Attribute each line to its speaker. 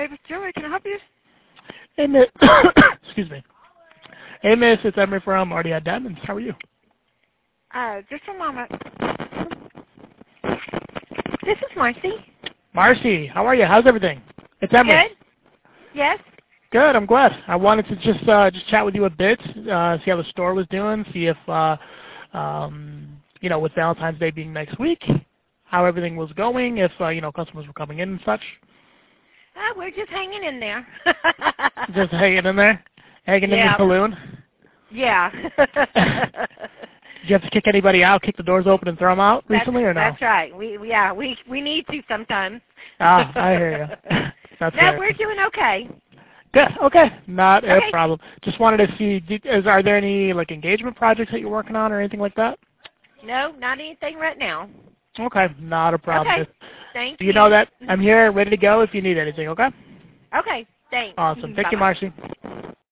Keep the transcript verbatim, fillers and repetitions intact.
Speaker 1: Davis Jewelry, can I help you?
Speaker 2: Hey, Miss. Excuse me. Hey, Miss. It's Emery from R D I Diamonds. How are you?
Speaker 1: Uh, just a moment. This is Marcy.
Speaker 2: Marcy, how are you? How's everything? It's Emery.
Speaker 1: Good. Yes.
Speaker 2: Good. I'm glad. I wanted to just uh, just chat with you a bit, uh, see how the store was doing, see if uh, um, you know, with Valentine's Day being next week, how everything was going, if uh, you know, customers were coming in and such.
Speaker 1: Uh, we're just hanging in there.
Speaker 2: Just hanging in there, hanging
Speaker 1: Yeah.
Speaker 2: in the saloon.
Speaker 1: Yeah.
Speaker 2: Did you have to kick anybody out, kick the doors open, and throw them out
Speaker 1: that's,
Speaker 2: recently, or no?
Speaker 1: That's right. We yeah we we need to sometimes.
Speaker 2: Ah, I hear you. That's
Speaker 1: no,
Speaker 2: fair.
Speaker 1: we're doing okay.
Speaker 2: Good. Okay. Not
Speaker 1: Okay.
Speaker 2: a problem. Just wanted to see, did, is, are there any like engagement projects that you're working on or anything like that?
Speaker 1: No, not anything right now.
Speaker 2: Okay. Not a problem.
Speaker 1: Okay.
Speaker 2: Just,
Speaker 1: Thank
Speaker 2: you.
Speaker 1: you.
Speaker 2: You know that I'm here, ready to go if you need anything, okay?
Speaker 1: Okay. Thanks.
Speaker 2: Awesome. Thank you,
Speaker 1: Bye-bye.
Speaker 2: Marcy.